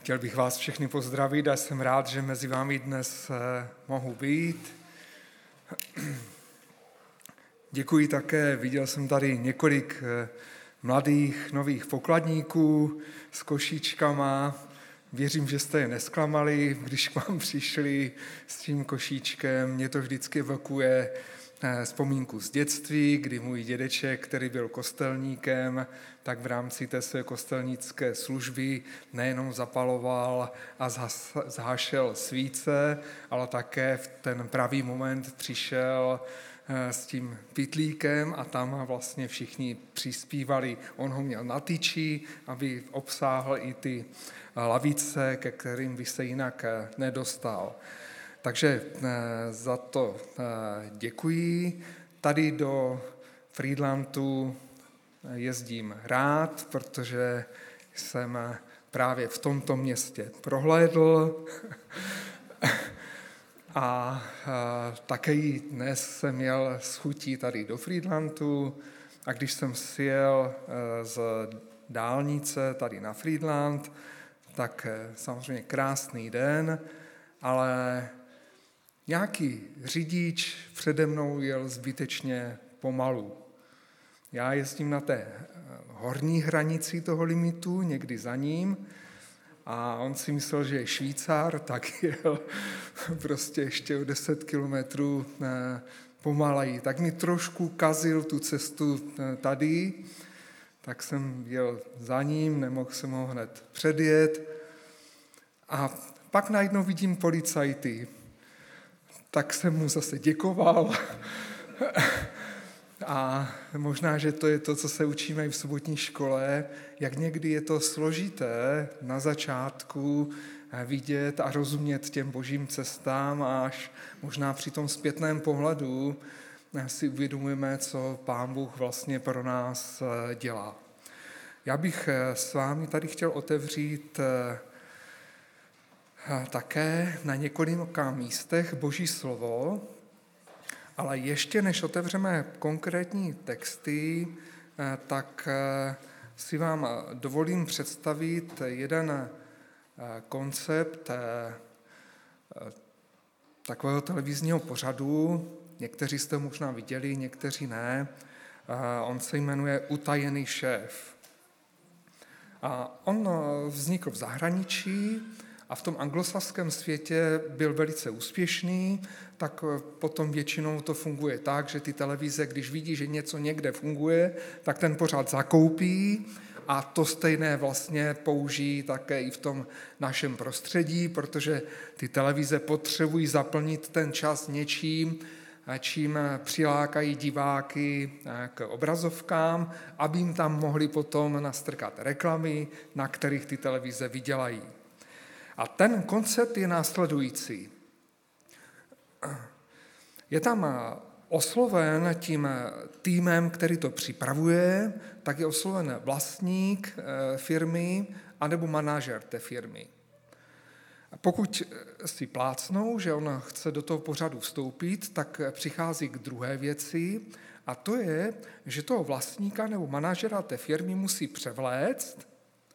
Chtěl bych vás všechny pozdravit a jsem rád, že mezi vámi dnes mohu být. Děkuji také, viděl jsem tady několik mladých nových pokladníků s košíčkama. Věřím, že jste je nesklamali, když k vám přišli s tím košíčkem. Mě to vždycky evokuje vzpomínku z dětství, kdy můj dědeček, který byl kostelníkem, tak v rámci té své kostelnické služby nejenom zapaloval a zhašel svíce, ale také v ten pravý moment přišel s tím pytlíkem a tam vlastně všichni přispívali. On ho měl na tyči, aby obsáhl i ty lavice, ke kterým by se jinak nedostal. Takže za to děkuji. Tady do Frýdlantu jezdím rád, protože jsem právě v tomto městě prohlédl a také dnes jsem jel s chutí tady do Frýdlantu a když jsem sjel z dálnice tady na Frýdlant, tak samozřejmě krásný den, ale nějaký řidič přede mnou jel zbytečně pomalu. Já jezdím na té horní hranici toho limitu, někdy za ním, a on si myslel, že je Švýcar, tak jel prostě ještě o 10 kilometrů pomaleji. Tak mi trošku kazil tu cestu tady, tak jsem jel za ním, nemohl jsem ho hned předjet. A pak najednou vidím policajty. Tak jsem mu zase děkoval. A možná, že to je to, co se učíme i v sobotní škole, jak někdy je to složité na začátku vidět a rozumět těm božím cestám, až možná při tom zpětném pohledu si uvědomujeme, co Pán Bůh vlastně pro nás dělá. Já bych s vámi tady chtěl otevřít také na několika místech Boží slovo, ale ještě než otevřeme konkrétní texty, tak si vám dovolím představit jeden koncept takového televizního pořadu. Někteří jste možná viděli, někteří ne. On se jmenuje Utajený šéf. A on vznikl v zahraničí a v tom anglosaském světě byl velice úspěšný, tak potom většinou to funguje tak, že ty televize, když vidí, že něco někde funguje, tak ten pořad zakoupí a to stejné vlastně použijí také i v tom našem prostředí, protože ty televize potřebují zaplnit ten čas něčím, čím přilákají diváky k obrazovkám, aby jim tam mohli potom nastrkat reklamy, na kterých ty televize vydělají. A ten koncept je následující. Je tam osloven tím týmem, který to připravuje, tak je osloven vlastník firmy anebo manažer té firmy. A pokud si plácnou, že on chce do toho pořadu vstoupit, tak přichází k druhé věci a to je, že toho vlastníka nebo manažera té firmy musí převléct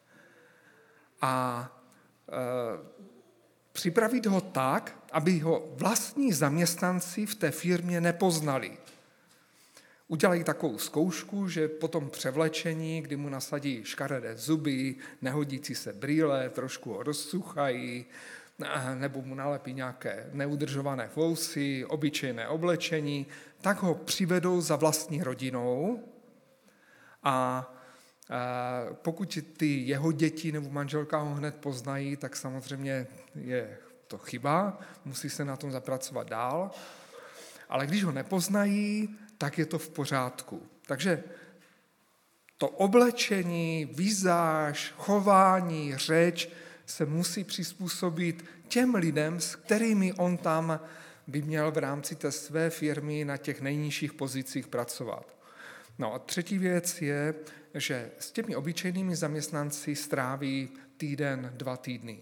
a připravit ho tak, aby ho vlastní zaměstnanci v té firmě nepoznali. Udělají takovou zkoušku, že po tom převlečení, kdy mu nasadí škaredé zuby, nehodící se brýle, trošku ho rozsuchají, nebo mu nalepí nějaké neudržované vousy, obyčejné oblečení, tak ho přivedou za vlastní rodinou a pokud ty jeho děti nebo manželka ho hned poznají, tak samozřejmě je to chyba, musí se na tom zapracovat dál. Ale když ho nepoznají, tak je to v pořádku. Takže to oblečení, vizáž, chování, řeč se musí přizpůsobit těm lidem, s kterými on tam by měl v rámci té své firmy na těch nejnižších pozicích pracovat. No a třetí věc je, že s těmi obyčejnými zaměstnanci stráví týden, 2 týdny.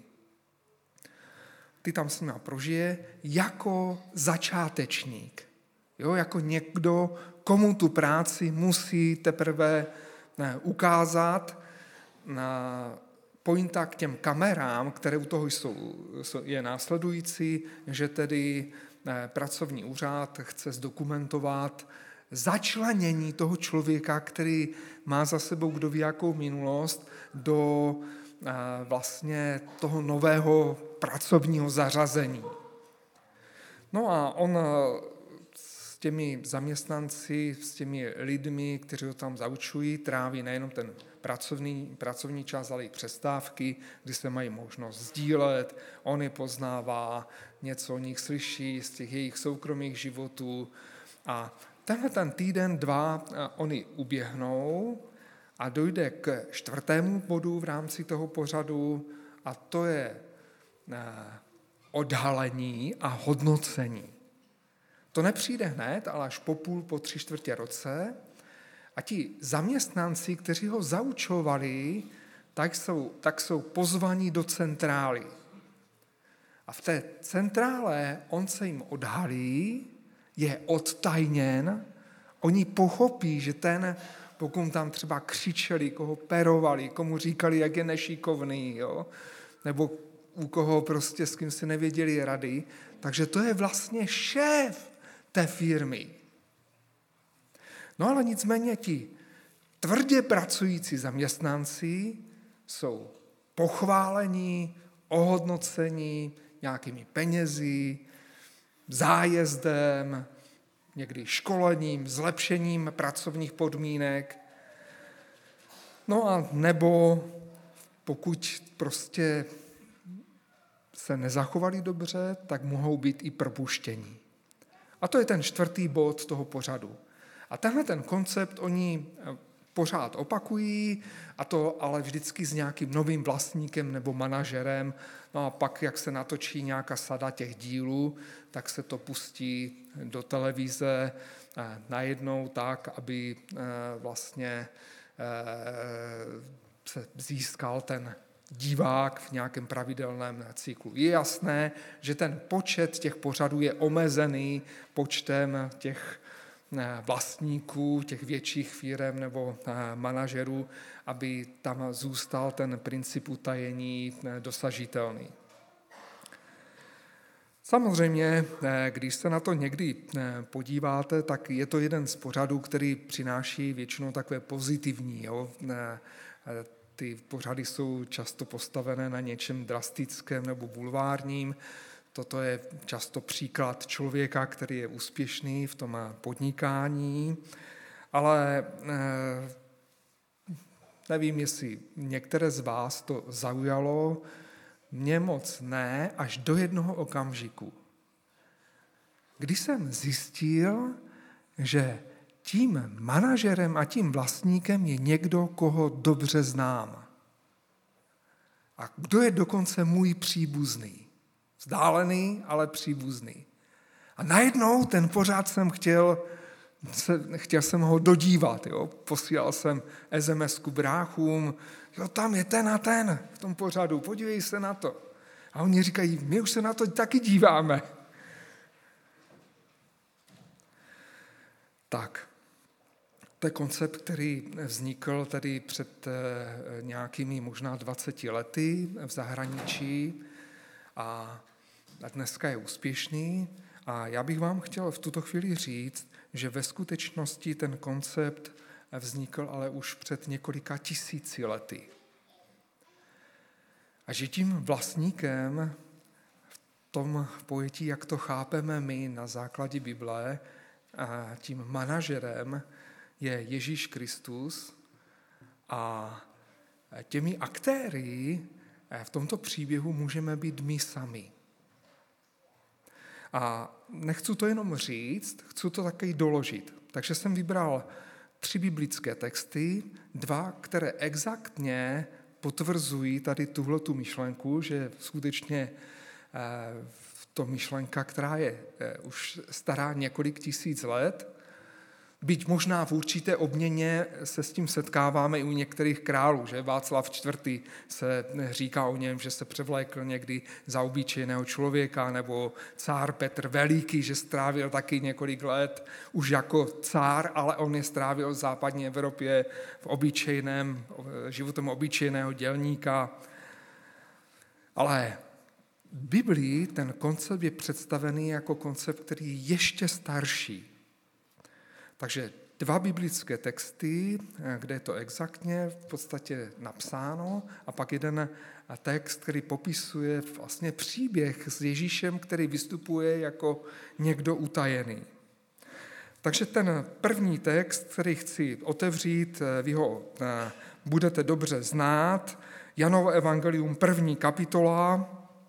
Ty tam s nimi prožije jako začátečník. Jo, jako někdo, komu tu práci musí teprve ukázat, pointa k těm kamerám, které u toho jsou, je následující, že tedy pracovní úřad chce zdokumentovat začlenění toho člověka, který má za sebou kdo ví jakou minulost, do vlastně toho nového pracovního zařazení. No a on s těmi zaměstnanci, s těmi lidmi, kteří ho tam zaučují, tráví nejenom ten pracovní čas, ale i přestávky, kdy se mají možnost sdílet, on je poznává, něco o nich slyší z těch jejich soukromých životů a tenhle ten týden, 2, oni uběhnou a dojde k 4. bodu v rámci toho pořadu a to je odhalení a hodnocení. To nepřijde hned, ale až po 3/4 roce a ti zaměstnanci, kteří ho zaučovali, tak jsou pozvaní do centrály. A v té centrále on se jim odhalí, je odtajněn, oni pochopí, že ten, pokud tam třeba křičeli, koho perovali, komu říkali, jak je nešikovný, jo? Nebo u koho prostě s kým si nevěděli rady, takže to je vlastně šéf té firmy. No ale nicméně ti tvrdě pracující zaměstnanci jsou pochválení, ohodnocení nějakými penězi, zájezdem, někdy školením, zlepšením pracovních podmínek. No a nebo pokud prostě se nezachovali dobře, tak mohou být i propuštění. A to je ten 4. bod toho pořadu. A tenhle ten koncept oni pořád opakují, a to ale vždycky s nějakým novým vlastníkem nebo manažerem. No a pak, jak se natočí nějaká sada těch dílů, tak se to pustí do televize najednou tak, aby vlastně se získal ten divák v nějakém pravidelném cyklu. Je jasné, že ten počet těch pořadů je omezený počtem těch vlastníků, těch větších firem nebo manažerů, aby tam zůstal ten princip utajení dosažitelný. Samozřejmě, když se na to někdy podíváte, tak je to jeden z pořadů, který přináší většinou takové pozitivní. Jo? Ty pořady jsou často postavené na něčem drastickém nebo bulvárním. Toto je často příklad člověka, který je úspěšný v tom podnikání, ale nevím, jestli některé z vás to zaujalo, mě moc ne, až do jednoho okamžiku. Když jsem zjistil, že tím manažerem a tím vlastníkem je někdo, koho dobře znám. A kdo je dokonce můj příbuzný. Vzdálený, ale příbuzný. A najednou ten pořád chtěl jsem ho dodívat. Jo? Posílal jsem SMS-ku bráchům, jo, tam je ten a ten v tom pořadu, podívej se na to. A oni říkají, my už se na to taky díváme. Tak, to je koncept, který vznikl tady před nějakými možná 20 lety v zahraničí a dneska je úspěšný. A já bych vám chtěl v tuto chvíli říct, že ve skutečnosti ten koncept vznikl ale už před několika tisíci lety. A že tím vlastníkem v tom pojetí, jak to chápeme my na základě Bible, a tím manažerem je Ježíš Kristus a těmi aktéry v tomto příběhu můžeme být my sami. A nechci to jenom říct, chci to taky doložit. Takže jsem vybral 3 biblické texty, 2, které exaktně potvrzují tady tuhletu myšlenku, že skutečně to myšlenka, která je už stará několik tisíc let, byť možná v určité obměně se s tím setkáváme i u některých králů, že Václav IV. Se říká o něm, že se převlékl někdy za obyčejného člověka, nebo cár Petr Veliký, že strávil taky několik let už jako cár, ale on je strávil v západní Evropě v životem obyčejného dělníka. Ale v Biblii ten koncept je představený jako koncept, který je ještě starší. Takže 2 biblické texty, kde je to exaktně v podstatě napsáno, a pak jeden text, který popisuje vlastně příběh s Ježíšem, který vystupuje jako někdo utajený. Takže ten první text, který chci otevřít, vy ho budete dobře znát, Janovo evangelium 1. kapitola,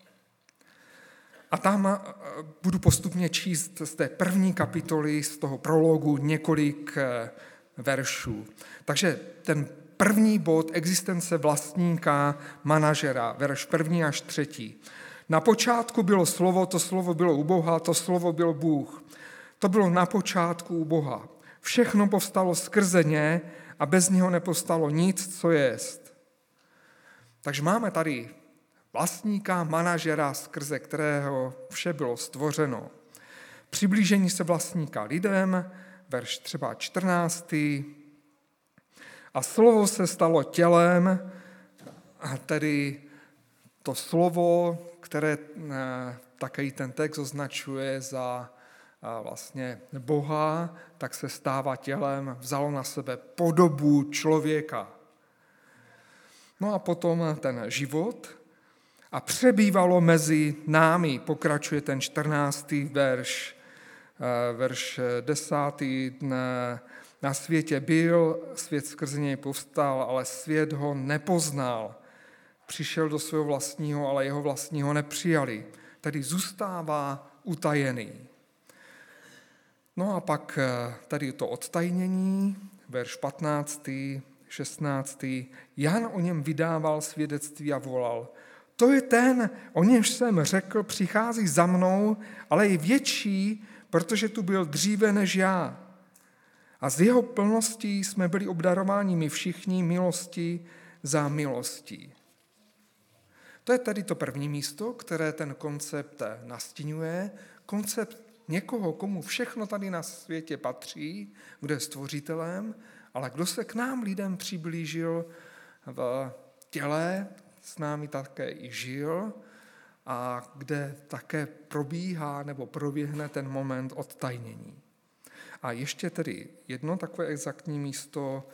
a tam budu postupně číst z té 1. kapitoly, z toho prologu několik veršů. Takže ten první bod, existence vlastníka, manažera, verš 1. až 3. Na počátku bylo slovo, to slovo bylo u Boha, to slovo byl Bůh. To bylo na počátku u Boha. Všechno povstalo skrze ně a bez něho nepostalo nic, co jest. Takže máme tady vlastníka, manažera, skrze kterého vše bylo stvořeno. Přiblížení se vlastníka lidem, verš třeba 14. A slovo se stalo tělem, a tedy to slovo, které také ten text označuje za vlastně Boha, tak se stává tělem, vzalo na sebe podobu člověka. No a potom ten život a přebývalo mezi námi, pokračuje ten 14. verš 10. Na světě byl, svět skrze něj povstal, ale svět ho nepoznal. Přišel do svého vlastního, ale jeho vlastního nepřijali. Tedy zůstává utajený. No a pak tady to odtajnění, verš 15., 16. Jan o něm vydával svědectví a volal: To je ten, o němž jsem řekl, přichází za mnou, ale je větší, protože tu byl dříve než já. A z jeho plností jsme byli obdarováni my všichni milostí za milostí. To je tady to první místo, které ten koncept nastínuje. Koncept někoho, komu všechno tady na světě patří, kdo je stvořitelem, ale kdo se k nám lidem přiblížil v těle, s námi také i žil a kde také probíhá nebo proběhne ten moment odtajnění. A ještě tedy jedno takové exaktní místo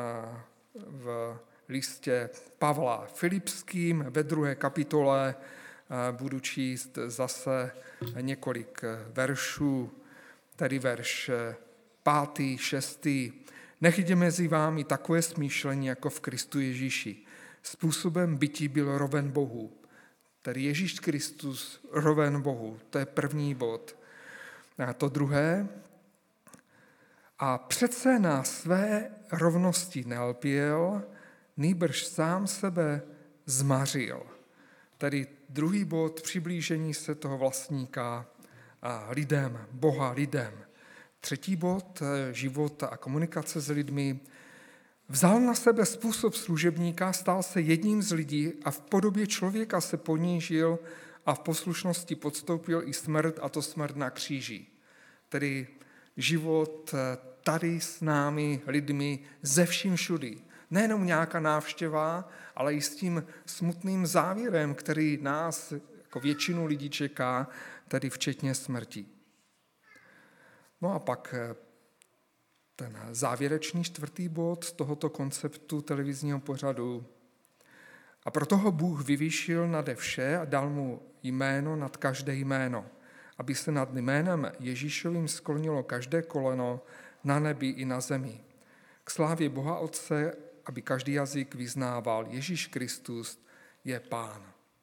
v listě Pavla Filipským ve 2. kapitole budu číst zase několik veršů, tedy verš 5., 6. Nech jde mezi vámi takové smýšlení jako v Kristu Ježíši. Způsobem bytí byl roven Bohu. Tedy Ježíš Kristus roven Bohu. To je první bod. A to druhé. A přece na své rovnosti nelpěl, nýbrž sám sebe zmařil. Tedy druhý bod, přiblížení se toho vlastníka lidem, Boha lidem. Třetí bod, život a komunikace s lidmi. Vzal na sebe způsob služebníka, stal se jedním z lidí a v podobě člověka se ponížil a v poslušnosti podstoupil i smrt, a to smrt na kříži. Tedy život tady s námi, lidmi, ze vším všudy. Nejenom nějaká návštěva, ale i s tím smutným závěrem, který nás, jako většinu lidí, čeká, tedy včetně smrti. No a pak ten závěrečný 4. bod z tohoto konceptu televizního pořadu. A proto ho Bůh vyvýšil nade vše a dal mu jméno nad každé jméno, aby se nad jménem Ježíšovým sklonilo každé koleno na nebi i na zemi. K slávě Boha Otce, aby každý jazyk vyznával: Ježíš Kristus je Pán.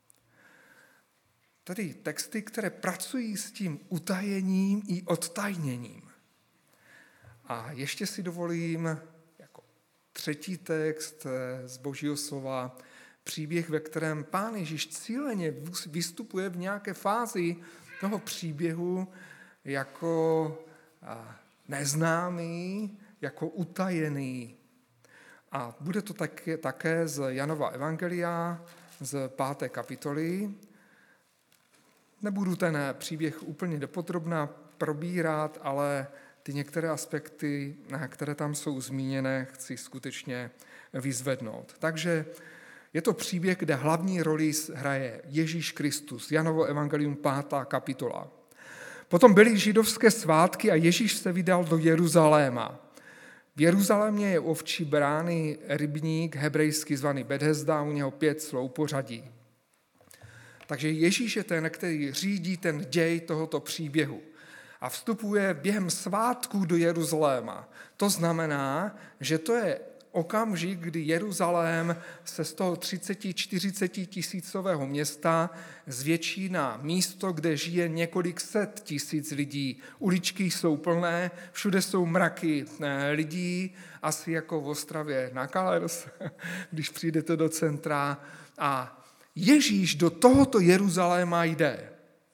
Tedy texty, které pracují s tím utajením i odtajněním. A ještě si dovolím jako třetí text z Božího slova příběh, ve kterém Pán Ježíš cíleně vystupuje v nějaké fázi toho příběhu jako neznámý, jako utajený. A bude to také z Janova evangelia, z 5. kapitoly. Nebudu ten příběh úplně dopodrobna probírat, ale ty některé aspekty, které tam jsou zmíněné, chci skutečně vyzvednout. Takže Je to příběh, kde hlavní roli hraje Ježíš Kristus, Janovo evangelium 5. kapitola. Potom byly židovské svátky a Ježíš se vydal do Jeruzaléma. V Jeruzalémě je ovčí brány rybník, hebrejsky zvaný Bethesda, u něho 5 sloupořadí. Takže Ježíš je ten, který řídí ten děj tohoto příběhu. A vstupuje během svátků do Jeruzaléma. To znamená, že to je okamžik, kdy Jeruzalém se z toho 30-40 tisícového města zvětší na místo, kde žije několik set tisíc lidí. Uličky jsou plné, všude jsou mraky lidí, asi jako v Ostravě na Kalers, když přijdete do centra. A Ježíš do tohoto Jeruzaléma jde.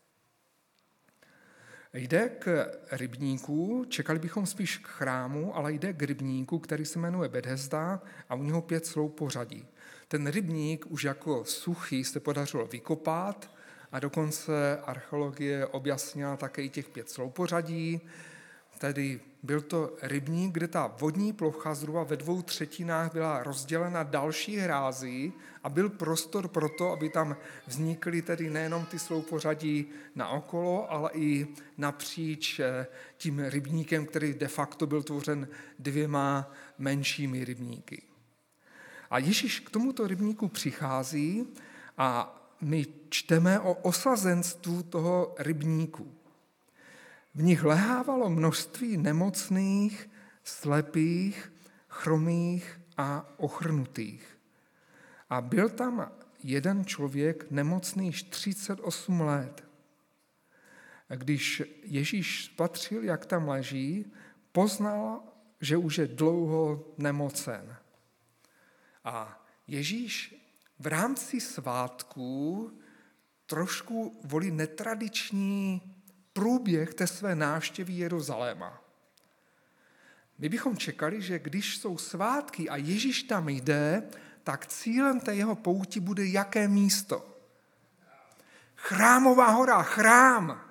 Jde k rybníku, čekali bychom spíš k chrámu, ale jde k rybníku, který se jmenuje Bethesda a u něho 5 sloupořadí. Ten rybník už jako suchý se podařilo vykopat a dokonce archeologie objasnila také i těch 5 sloupořadí. Tedy byl to rybník, kde ta vodní plocha zhruba ve 2/3 byla rozdělena další hrází a byl prostor pro to, aby tam vznikly tedy nejenom ty sloupořadí naokolo, ale i napříč tím rybníkem, který de facto byl tvořen 2 menšími rybníky. A Ježíš k tomuto rybníku přichází a my čteme o osazenstvu toho rybníku. V nich lehávalo množství nemocných, slepých, chromých a ochrnutých. A byl tam jeden člověk nemocný 38 let. A když Ježíš spatřil, jak tam leží, poznal, že už je dlouho nemocen. A Ježíš v rámci svátků trošku volí netradiční průběh té své návštěvy Jeruzaléma. My bychom čekali, že když jsou svátky a Ježíš tam jde, tak cílem té jeho pouti bude jaké místo? Chrámová hora, chrám.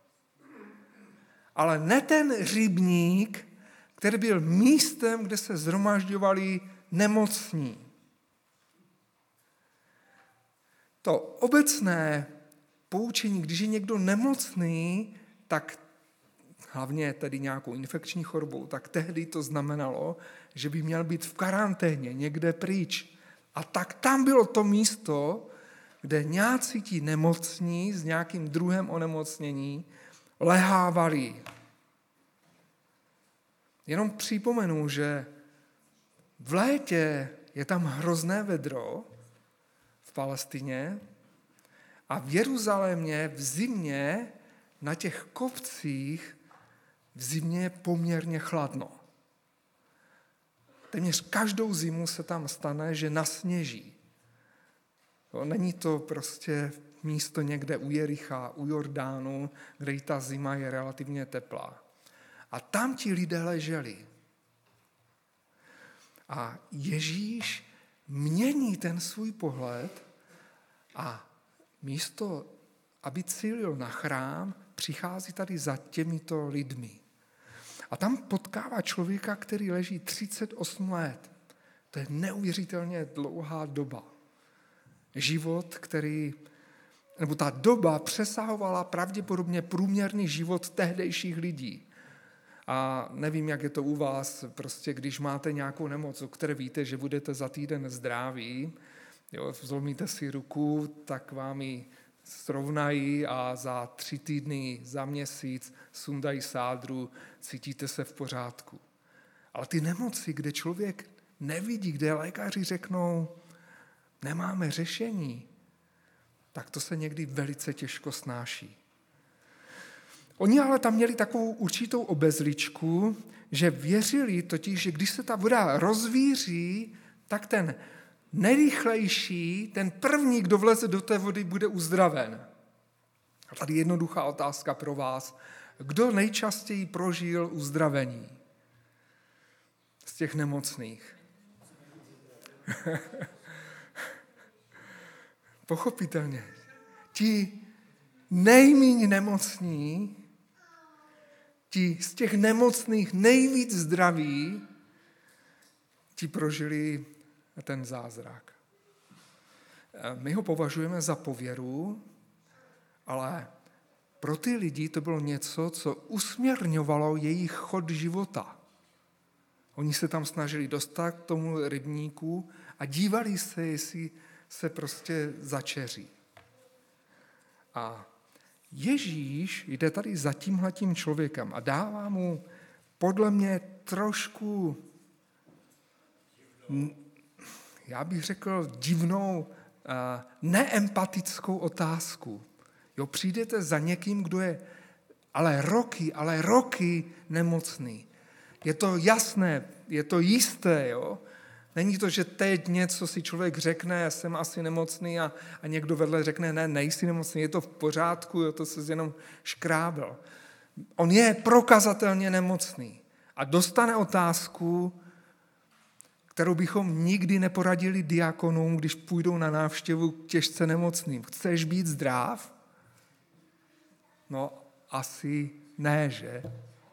Ale ne ten rybník, který byl místem, kde se shromažďovali nemocní. To obecné poučení, když je někdo nemocný, tak hlavně tedy nějakou infekční chorobou, tak tehdy to znamenalo, že by měl být v karanténě, někde pryč. A tak tam bylo to místo, kde nějací ti nemocní s nějakým druhem onemocnění lehávali. Jenom připomenu, že v létě je tam hrozné vedro v Palestině a v Jeruzalémě v zimě na těch kopcích v zimě je poměrně chladno. Téměř každou zimu se tam stane, že nasněží. Není to prostě místo někde u Jericha, u Jordánu, kde i ta zima je relativně teplá. A tam ti lidé leželi. A Ježíš mění ten svůj pohled a místo, aby cílil na chrám, přichází tady za těmito lidmi. A tam potkává člověka, který leží 38 let. To je neuvěřitelně dlouhá doba. Život, nebo ta doba přesahovala pravděpodobně průměrný život tehdejších lidí. A nevím, jak je to u vás, prostě když máte nějakou nemoc, o které víte, že budete za týden zdraví, zlomíte si ruku, tak vám ji srovnají a za 3 týdny, za měsíc sundají sádru, cítíte se v pořádku. Ale ty nemoci, kde člověk nevidí, kde lékaři řeknou, nemáme řešení, tak to se někdy velice těžko snáší. Oni ale tam měli takovou určitou obezličku, že věřili totiž, že když se ta voda rozvíří, tak ten nejrychlejší, ten první, kdo vleze do té vody, bude uzdraven. A tady jednoduchá otázka pro vás. Kdo nejčastěji prožil uzdravení z těch nemocných? Pochopitelně. Ti nejméně nemocní, ti z těch nemocných nejvíc zdraví, ti prožili ten zázrak. my ho považujeme za pověru, ale pro ty lidi to bylo něco, co usměrňovalo jejich chod života. Oni se tam snažili dostat k tomu rybníku a dívali se, jestli se prostě začeří. A Ježíš jde tady za tímhletím člověkem a dává mu podle mě trošku, já bych řekl, divnou, neempatickou otázku. Jo, přijdete za někým, kdo je ale roky nemocný. Je to jasné, je to jisté, jo. Není to, že teď něco si člověk řekne, jsem asi nemocný a někdo vedle řekne, ne, nejsi nemocný, je to v pořádku, jo, to se jenom škrábel. On je prokazatelně nemocný a dostane otázku, kterou bychom nikdy neporadili diakonům, když půjdou na návštěvu k těžce nemocným. Chceš být zdrav? No, asi ne, že?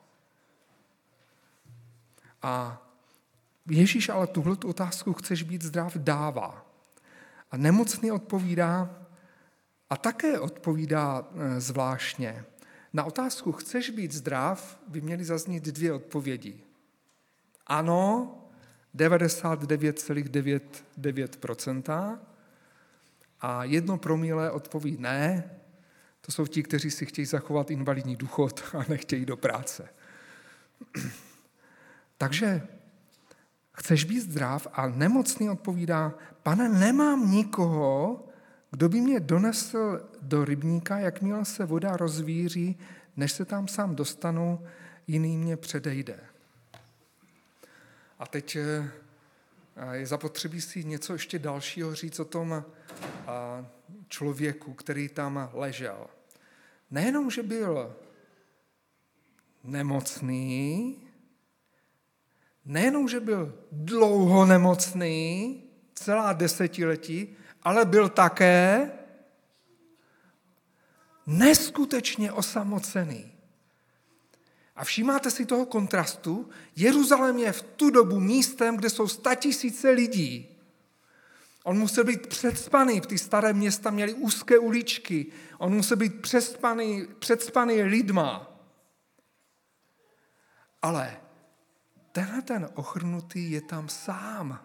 A Ježíš ale tuhletu otázku, chceš být zdrav, dává. A nemocný odpovídá a také odpovídá zvláštně. Na otázku, chceš být zdrav, by měly zaznít 2 odpovědi. Ano, 99,99% a 1 promile odpoví ne. To jsou ti, kteří si chtějí zachovat invalidní důchod a nechtějí do práce. Takže chceš být zdrav a nemocný odpovídá, pane, nemám nikoho, kdo by mě donesl do rybníka, jakmile se voda rozvíří, než se tam sám dostanu, jiný mě předejde. A teď je zapotřebí si něco ještě dalšího říct o tom člověku, který tam ležel. Nejenom, že byl nemocný, nejenom, že byl dlouho nemocný, celá desetiletí, ale byl také neskutečně osamocený. A všímáte si toho kontrastu? Jeruzalém je v tu dobu místem, kde jsou 100 000 lidí. On musel být přecpaný, ty staré města měly úzké uličky, on musel být přecpaný lidma. Ale tenhle ten ochrnutý je tam sám.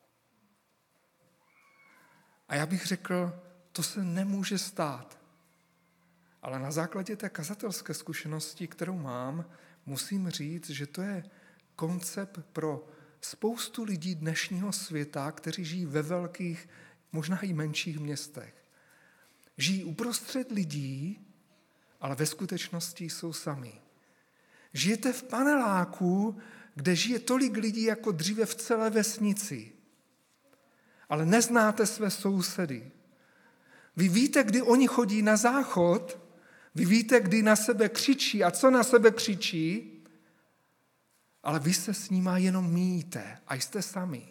A já bych řekl, to se nemůže stát. Ale na základě té kazatelské zkušenosti, kterou mám, musím říct, že to je koncept pro spoustu lidí dnešního světa, kteří žijí ve velkých, možná i menších městech. Žijí uprostřed lidí, ale ve skutečnosti jsou sami. Žijete v paneláku, kde žije tolik lidí jako dříve v celé vesnici, ale neznáte své sousedy. Vy víte, kdy oni chodí na záchod, vy víte, kdy na sebe křičí a co na sebe křičí, ale vy se s nima jenom míjíte a jste sami.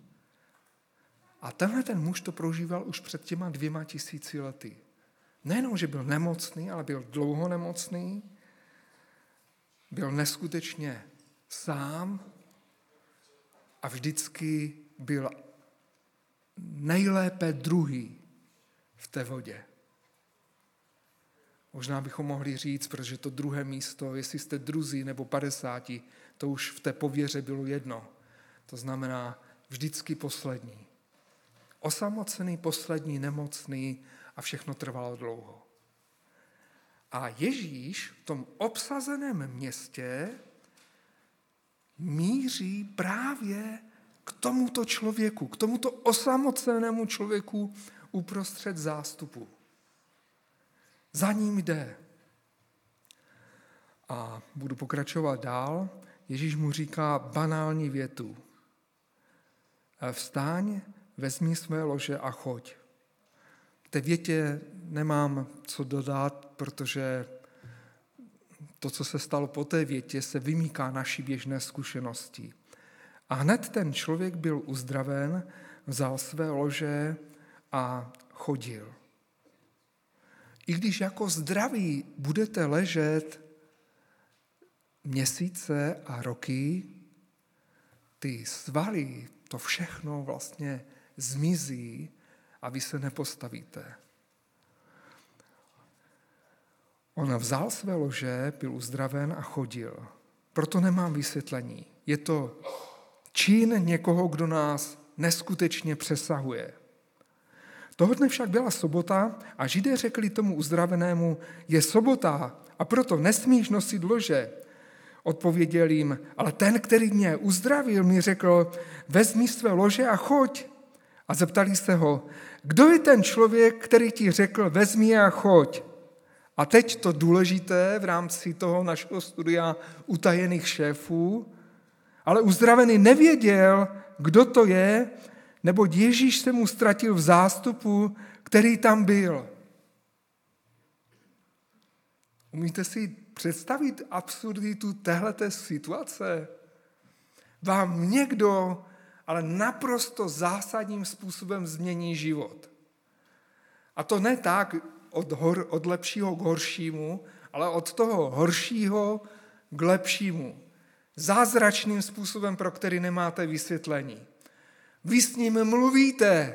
A tenhle ten muž to prožíval už před těma 2000 lety. Nejenom, že byl nemocný, ale byl dlouho nemocný, byl neskutečně sám a vždycky byl nejlépe druhý v té vodě. Možná bychom mohli říct, protože to druhé místo, jestli jste druzí nebo 50, to už v té pověře bylo jedno. To znamená vždycky poslední. Osamocený, poslední, nemocný a všechno trvalo dlouho. A Ježíš v tom obsazeném městě míří právě k tomuto člověku, k tomuto osamocenému člověku uprostřed zástupu. Za ním jde. A budu pokračovat dál. Ježíš mu říká banální větu. Vstaň, vezmi své lože a choď. V té větě nemám co dodat, protože to, co se stalo po té větě, se vymýká naší běžné zkušenosti. A hned ten člověk byl uzdraven, vzal své lože a chodil. I když jako zdraví budete ležet měsíce a roky, ty svaly, to všechno vlastně zmizí a vy se nepostavíte. On vzal své lože, byl uzdraven a chodil. Proto nemám vysvětlení. Je to čin někoho, kdo nás neskutečně přesahuje. Toho dne však byla sobota a Židé řekli tomu uzdravenému, je sobota a proto nesmíš nosit lože. Odpověděl jim, ale ten, který mě uzdravil, mi řekl, vezmi své lože a choď. A zeptali se ho, kdo je ten člověk, který ti řekl, vezmi je a choď. A teď to důležité v rámci toho našeho studia utajených šéfů, ale uzdravený nevěděl, kdo to je, neboť Ježíš se mu ztratil v zástupu, který tam byl. Umíte si představit absurditu téhleté situace? Vám někdo, ale naprosto zásadním způsobem změní život. A to ne tak od lepšího k horšímu, ale od toho horšího k lepšímu. Zázračným způsobem, pro který nemáte vysvětlení. Vy s ním mluvíte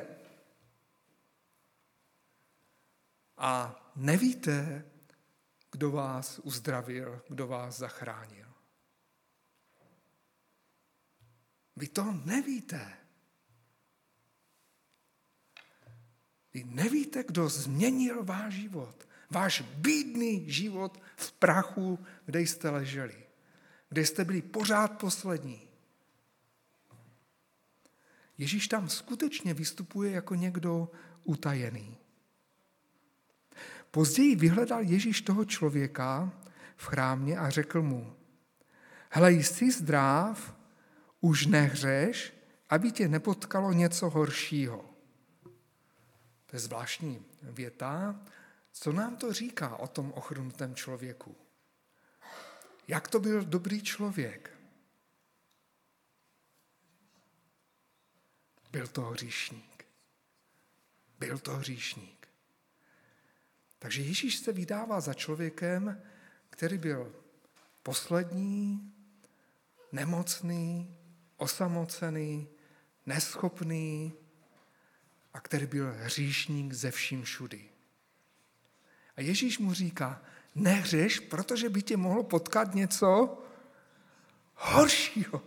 a nevíte, kdo vás uzdravil, kdo vás zachránil. Vy to nevíte. Vy nevíte, kdo změnil váš život. Váš bídný život v prachu, kde jste leželi. Kde jste byli pořád poslední. Ježíš tam skutečně vystupuje jako někdo utajený. Později vyhledal Ježíš toho člověka v chrámě a řekl mu, hele, jsi zdrav, už nehřeš, aby tě nepotkalo něco horšího. To je zvláštní věta. Co nám to říká o tom ochrnutém člověku? Jak to byl dobrý člověk? Byl to hříšník. Byl to hříšník. Takže Ježíš se vydává za člověkem, který byl poslední, nemocný, osamocený, neschopný a který byl hříšník ze vším všudy. A Ježíš mu říká, nehřeš, protože by tě mohlo potkat něco horšího.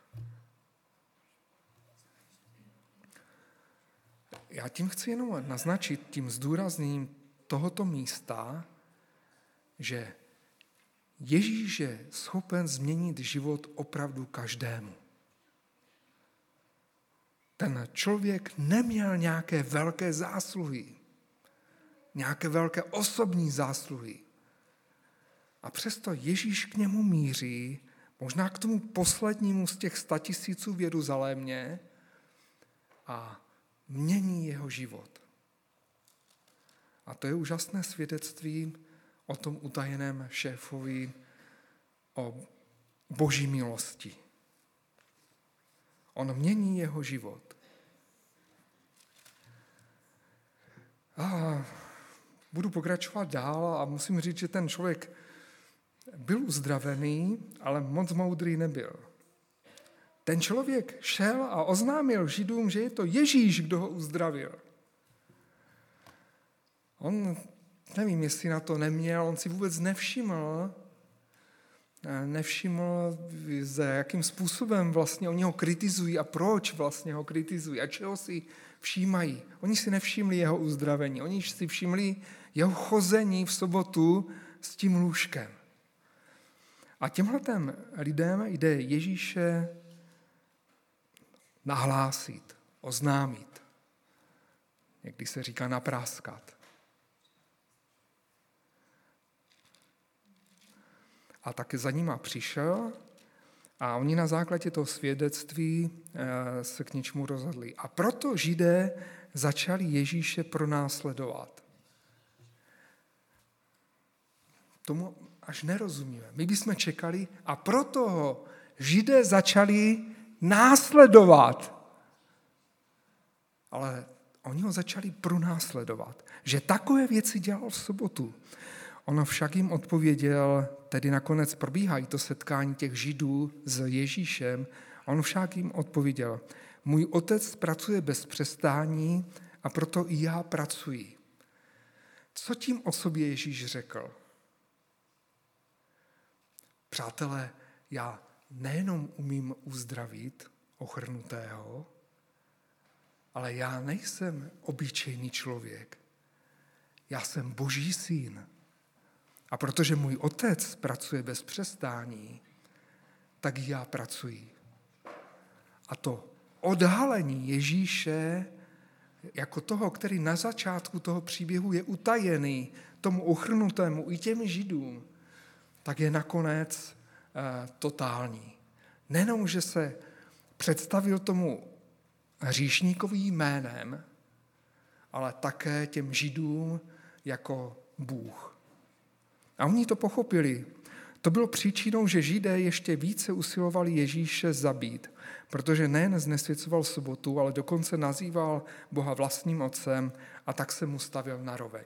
Já tím chci jenom naznačit, tím zdůrazním tohoto místa, že Ježíš je schopen změnit život opravdu každému. Ten člověk neměl nějaké velké zásluhy, nějaké velké osobní zásluhy. A přesto Ježíš k němu míří, možná k tomu poslednímu z těch 100 000 v Jeruzalémě a mění jeho život. A to je úžasné svědectví o tom utajeném šéfovi, o boží milosti. On mění jeho život. A budu pokračovat dál a musím říct, že ten člověk byl uzdravený, ale moc moudrý nebyl. Ten člověk šel a oznámil Židům, že je to Ježíš, kdo ho uzdravil. On, nevím, jestli na to neměl, on si vůbec nevšiml, za jakým způsobem vlastně oni ho kritizují a proč vlastně ho kritizují a čeho si všímají. Oni si nevšimli jeho uzdravení, oni si všimli jeho chození v sobotu s tím lůžkem. A těmhletem lidem jde Ježíše nahlásit, oznámit. Někdy se říká napráskat. A taky za nima přišel a oni na základě toho svědectví se k něčemu rozhodli. A proto Židé začali Ježíše pronásledovat. Tomu až nerozumíme. My bychom čekali a proto ho Židé začali následovat. Ale oni ho začali pronásledovat. Že takové věci dělal v sobotu. Ono však jim odpověděl, tedy nakonec probíhají to setkání těch Židů s Ježíšem, on však jim odpověděl, můj otec pracuje bez přestání a proto i já pracuji. Co tím o sobě Ježíš řekl? Přátelé, já nejenom umím uzdravit ochrnutého, ale já nejsem obyčejný člověk. Já jsem Boží syn. A protože můj otec pracuje bez přestání, tak i já pracuji. A to odhalení Ježíše jako toho, který na začátku toho příběhu je utajený tomu ochrnutému i těm Židům, tak je nakonec totální. Nejenom, že se představil tomu hříšníkovi jménem, ale také těm Židům jako Bůh. A oni to pochopili. To bylo příčinou, že Židé ještě více usilovali Ježíše zabít, protože nejen znesvěcoval sobotu, ale dokonce nazýval Boha vlastním otcem a tak se mu stavěl naroveň.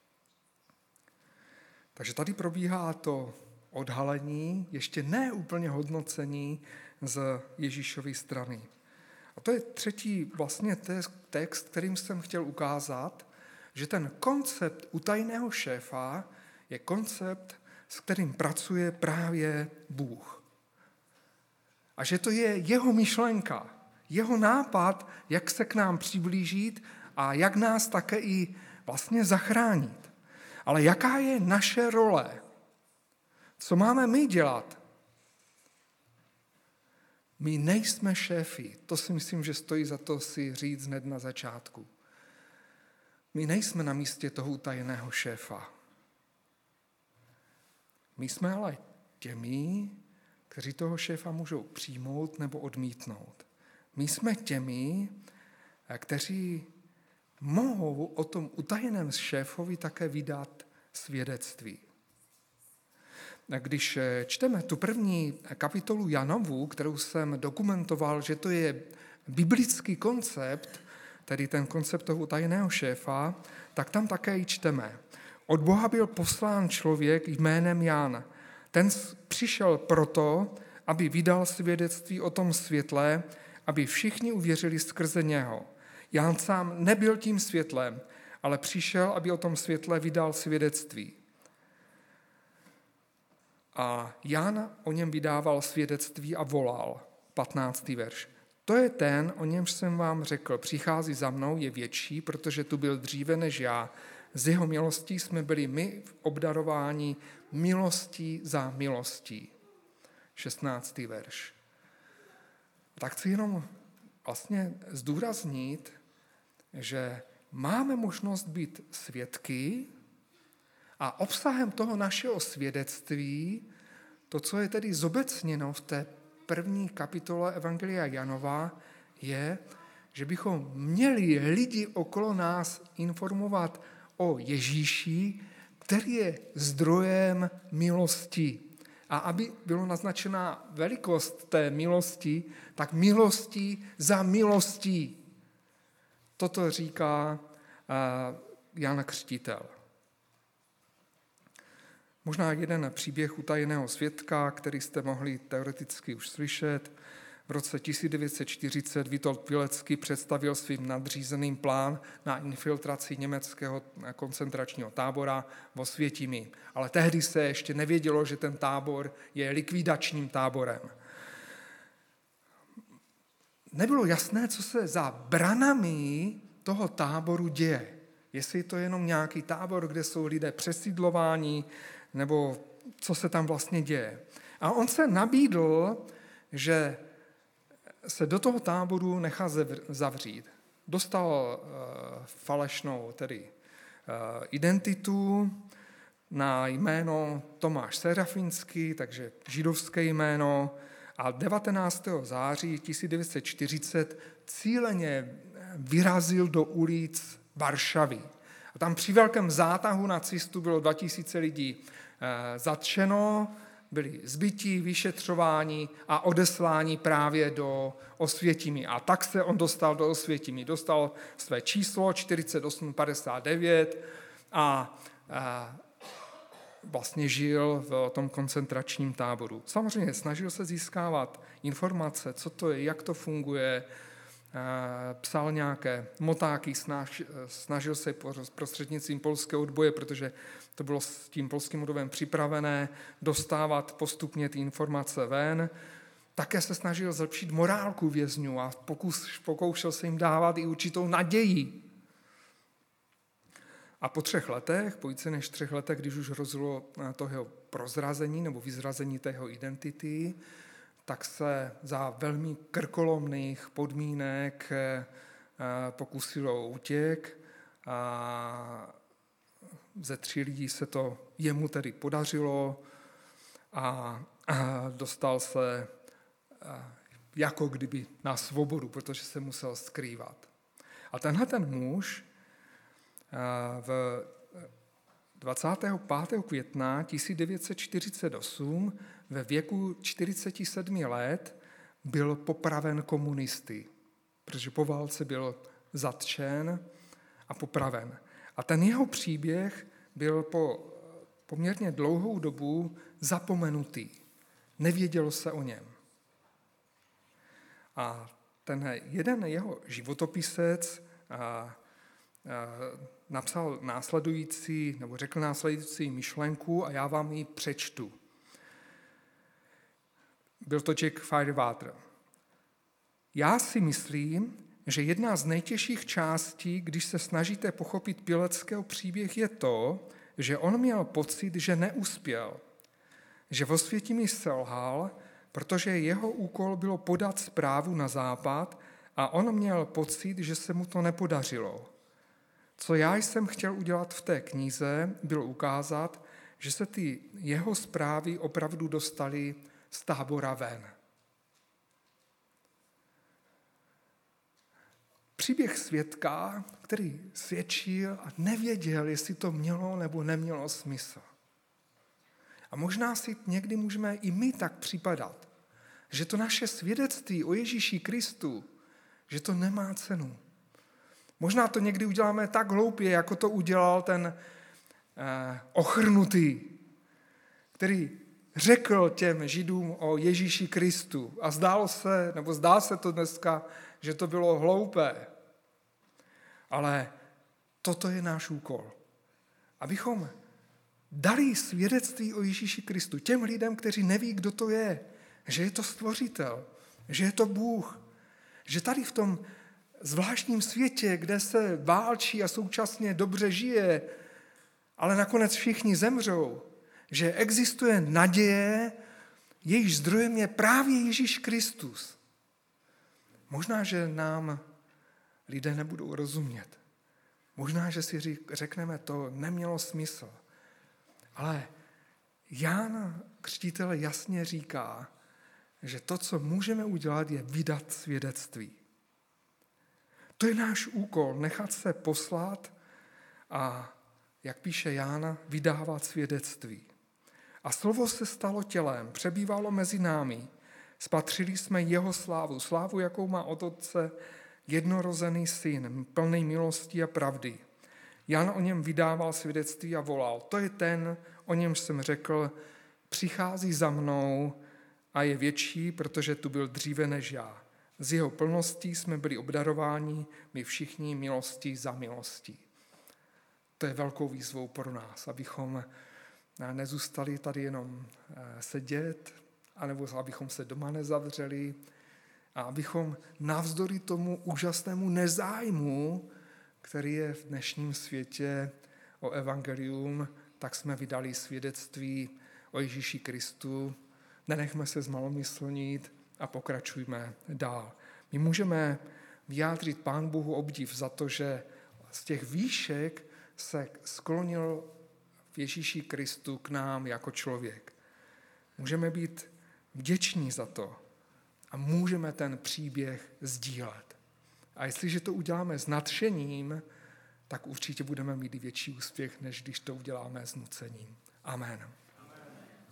Takže tady probíhá to odhalení, ještě ne úplně hodnocení z Ježíšovy strany. A to je třetí vlastně text, kterým jsem chtěl ukázat, že ten koncept utajeného šéfa je koncept, s kterým pracuje právě Bůh. A že to je jeho myšlenka, jeho nápad, jak se k nám přiblížit a jak nás také i vlastně zachránit. Ale jaká je naše role? Co máme my dělat? My nejsme šéfy. To si myslím, že stojí za to si říct hned na začátku. My nejsme na místě toho utajeného šéfa. My jsme ale těmi, kteří toho šéfa můžou přijmout nebo odmítnout. My jsme těmi, kteří mohou o tom utajeném šéfovi také vydat svědectví. Když čteme tu první kapitolu Janovu, kterou jsem dokumentoval, že to je biblický koncept, tedy ten koncept toho utajeného šéfa, tak tam také i čteme. Od Boha byl poslán člověk jménem Jan. Ten přišel proto, aby vydal svědectví o tom světle, aby všichni uvěřili skrze něho. Jan sám nebyl tím světlem, ale přišel, aby o tom světle vydal svědectví. A Jan o něm vydával svědectví a volal, 15. verš. To je ten, o němž jsem vám řekl, přichází za mnou, je větší, protože tu byl dříve než já. Z jeho milostí jsme byli my v obdarování milostí za milostí. 16. verš. Tak chci jenom vlastně zdůraznit, že máme možnost být svědky a obsahem toho našeho svědectví, to, co je tedy zobecněno v té první kapitole Evangelia Janova, je, že bychom měli lidi okolo nás informovat o Ježíši, který je zdrojem milosti. A aby bylo naznačena velikost té milosti, tak milostí za milostí. Toto říká Jan Křtitel. Možná jeden příběh utajeného svědka, který jste mohli teoreticky už slyšet. V roce 1940 Witold Pilecki představil svým nadřízeným plán na infiltraci německého koncentračního tábora v Osvětimi. Ale tehdy se ještě nevědělo, že ten tábor je likvidačním táborem. Nebylo jasné, co se za branami toho táboru děje. Jestli to je jenom nějaký tábor, kde jsou lidé přesídlováni, nebo co se tam vlastně děje. A on se nabídl, že se do toho táboru nechá zavřít. Dostal falešnou tedy identitu na jméno Tomáš Serafinský, takže židovské jméno, a 19. září 1940 cíleně vyrazil do ulic Varšavy. A tam při velkém zátahu nacistů bylo 2000 lidí zatčeno, byli zbytí, vyšetřováni a odesláni právě do Osvětimi. A tak se on dostal do Osvětimi. Dostal své číslo 4859 a vlastně žil v tom koncentračním táboru. Samozřejmě snažil se získávat informace, co to je, jak to funguje, psal nějaké motáky, snažil se prostřednictvím polského odboje, protože to bylo s tím polským odbojem připravené, dostávat postupně ty informace ven. Také se snažil zlepšit morálku vězňů a pokoušel se jim dávat i určitou naději. A po více než 3 letech, když už rozhodlo toho prozrazení nebo vyzrazení tého identity, tak se za velmi krkolomných podmínek pokusil o útěk. A ze 3 lidí se to jemu tedy podařilo a dostal se jako kdyby na svobodu, protože se musel skrývat. A tenhle ten muž v 25. května 1948 ve věku 47 let byl popraven komunisty, protože po válce byl zatčen a popraven. A ten jeho příběh byl po poměrně dlouhou dobu zapomenutý. Nevědělo se o něm. A ten jeden jeho životopisec napsal následující, nebo řekl následující myšlenku a já vám ji přečtu. Byl to Jack Firewater. Já si myslím, že jedna z nejtěžších částí, když se snažíte pochopit Pileckého příběh, je to, že on měl pocit, že neuspěl, že v Osvětimi selhal, protože jeho úkol bylo podat zprávu na západ a on měl pocit, že se mu to nepodařilo. Co já jsem chtěl udělat v té knize, bylo ukázat, že se ty jeho zprávy opravdu dostaly z tábora ven. Příběh svědka, který svědčil a nevěděl, jestli to mělo nebo nemělo smysl. A možná si někdy můžeme i my tak připadat, že to naše svědectví o Ježíši Kristu, že to nemá cenu. Možná to někdy uděláme tak hloupě, jako to udělal ten ochrnutý, který řekl těm Židům o Ježíši Kristu a zdá se to dneska, že to bylo hloupé. Ale toto je náš úkol. Abychom dali svědectví o Ježíši Kristu těm lidem, kteří neví, kdo to je, že je to stvořitel, že je to Bůh, že tady v tom zvláštním světě, kde se válčí a současně dobře žije, ale nakonec všichni zemřou, že existuje naděje, jejíž zdrojem je právě Ježíš Kristus. Možná, že nám lidé nebudou rozumět. Možná, že si řekneme, to nemělo smysl. Ale Jan Křtitel jasně říká, že to, co můžeme udělat, je vydat svědectví. To je náš úkol, nechat se poslat a, jak píše Jan, vydávat svědectví. A slovo se stalo tělem, přebývalo mezi námi. Spatřili jsme jeho slávu, jakou má od Otce jednorozený syn, plný milosti a pravdy. Jan o něm vydával svědectví a volal, to je ten, o němž jsem řekl, přichází za mnou a je větší, protože tu byl dříve než já. Z jeho plností jsme byli obdarováni, my všichni milostí za milostí. To je velkou výzvou pro nás, abychom nezůstali tady jenom sedět, anebo abychom se doma nezavřeli a abychom navzdory tomu úžasnému nezájmu, který je v dnešním světě o evangelium, tak jsme vydali svědectví o Ježíši Kristu. Nenechme se zmalomyslnit a pokračujme dál. My můžeme vyjádřit Pánu Bohu obdiv za to, že z těch výšek se sklonil v Ježíši Kristu k nám jako člověk. Můžeme být vděční za to a můžeme ten příběh sdílet. A jestliže to uděláme s nadšením, tak určitě budeme mít větší úspěch, než když to uděláme s nucením. Amen.